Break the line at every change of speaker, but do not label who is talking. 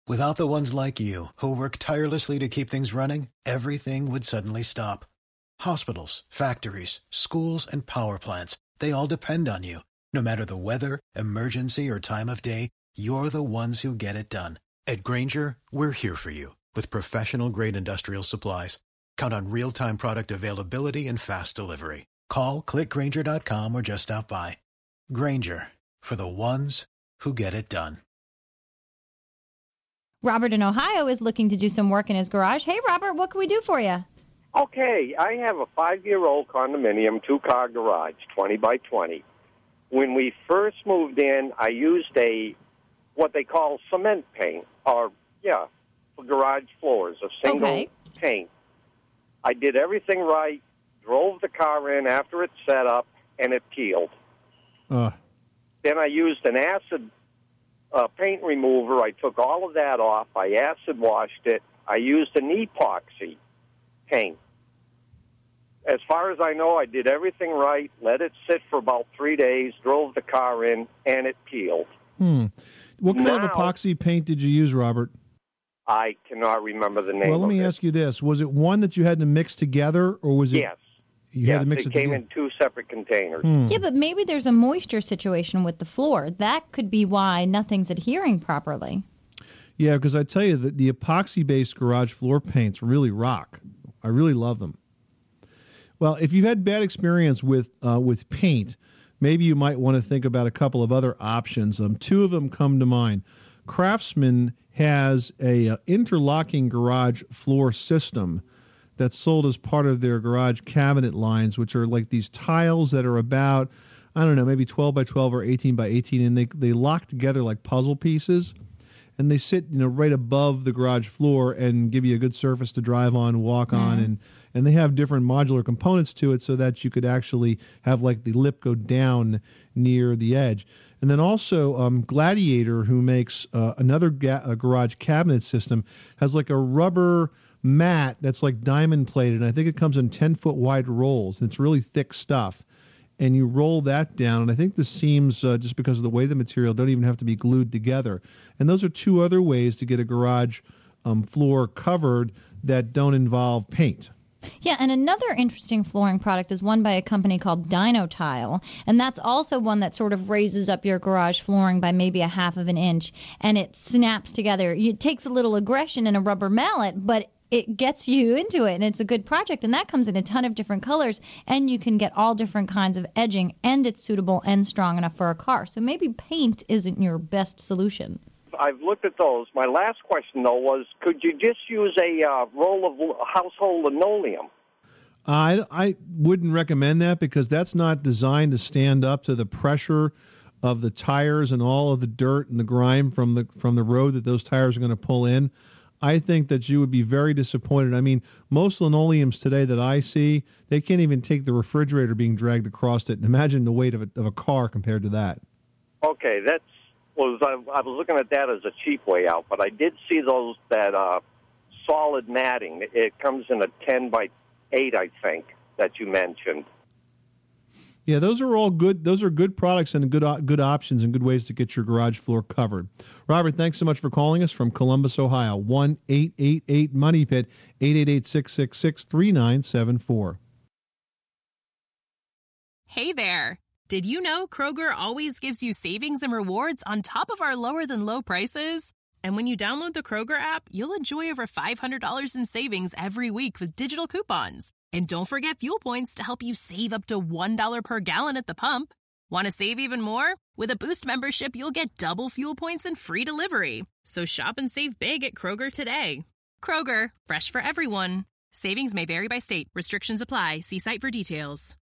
Without the ones like you, who work tirelessly to keep things running, everything would suddenly stop. Hospitals, factories, schools, and power plants, they all depend on you. No matter the weather, emergency, or time of day, you're the ones who get it done. At Grainger, we're here for you with professional-grade industrial supplies. Count on real-time product availability and fast delivery. Call, click Grainger.com, or just stop by. Grainger, for the ones who get it done.
Robert in Ohio is looking to do some work in his garage. Hey, Robert, what can we do for you?
Okay, I have a 5-year-old condominium, 2-car garage, 20 by 20. When we first moved in, I used what they call cement paint, for garage floors, a single paint. I did everything right, drove the car in after it set up, and it peeled. Then I used an acid paint remover. I took all of that off. I acid washed it. I used an epoxy paint. As far as I know, I did everything right, let it sit for about 3 days, drove the car in, and it peeled.
What kind of epoxy paint did you use, Robert?
I cannot remember the name of it.
Well, let me ask you this. Was it one that you had to mix together, or was it...
Yes.
You had to mix it
came
together?
in 2 separate containers.
Yeah, but maybe there's a moisture situation with the floor. That could be why nothing's adhering properly.
Yeah, because I tell you that the epoxy-based garage floor paints really rock. I really love them. Well, if you've had bad experience with paint, maybe you might want to think about a couple of other options. 2 of them come to mind. Craftsman has a interlocking garage floor system that's sold as part of their garage cabinet lines, which are like these tiles that are about, I don't know, maybe 12 by 12 or 18 by 18, and they lock together like puzzle pieces, and they sit right above the garage floor and give you a good surface to drive on, walk on, and they have different modular components to it so that you could actually have like the lip go down near the edge. And then also Gladiator, who makes another garage cabinet system, has like a rubber mat that's like diamond plated, and I think it comes in 10-foot wide rolls, and it's really thick stuff. And you roll that down, and I think the seams, just because of the way the material, don't even have to be glued together. And those are 2 other ways to get a garage floor covered that don't involve paint.
Yeah, and another interesting flooring product is one by a company called Dino Tile, and that's also one that sort of raises up your garage flooring by maybe a half of an inch, and it snaps together. It takes a little aggression and a rubber mallet, but it gets you into it, and it's a good project, and that comes in a ton of different colors, and you can get all different kinds of edging, and it's suitable and strong enough for a car. So maybe paint isn't your best solution.
I've looked at those. My last question, though, was could you just use a roll of household linoleum?
I wouldn't recommend that because that's not designed to stand up to the pressure of the tires and all of the dirt and the grime from the road that those tires are going to pull in. I think that you would be very disappointed. I mean, most linoleums today that I see, they can't even take the refrigerator being dragged across it. And imagine the weight of a car compared to that.
Okay, I was looking at that as a cheap way out, but I did see that solid matting. It comes in a 10 by 8, I think, that you mentioned.
Yeah, those are all good. Those are good products and good options and good ways to get your garage floor covered. Robert, thanks so much for calling us from Columbus, Ohio. 1-888-MONEY-PIT, 888-666-3974.
Hey there. Did you know Kroger always gives you savings and rewards on top of our lower-than-low prices? And when you download the Kroger app, you'll enjoy over $500 in savings every week with digital coupons. And don't forget fuel points to help you save up to $1 per gallon at the pump. Want to save even more? With a Boost membership, you'll get double fuel points and free delivery. So shop and save big at Kroger today. Kroger, fresh for everyone. Savings may vary by state. Restrictions apply. See site for details.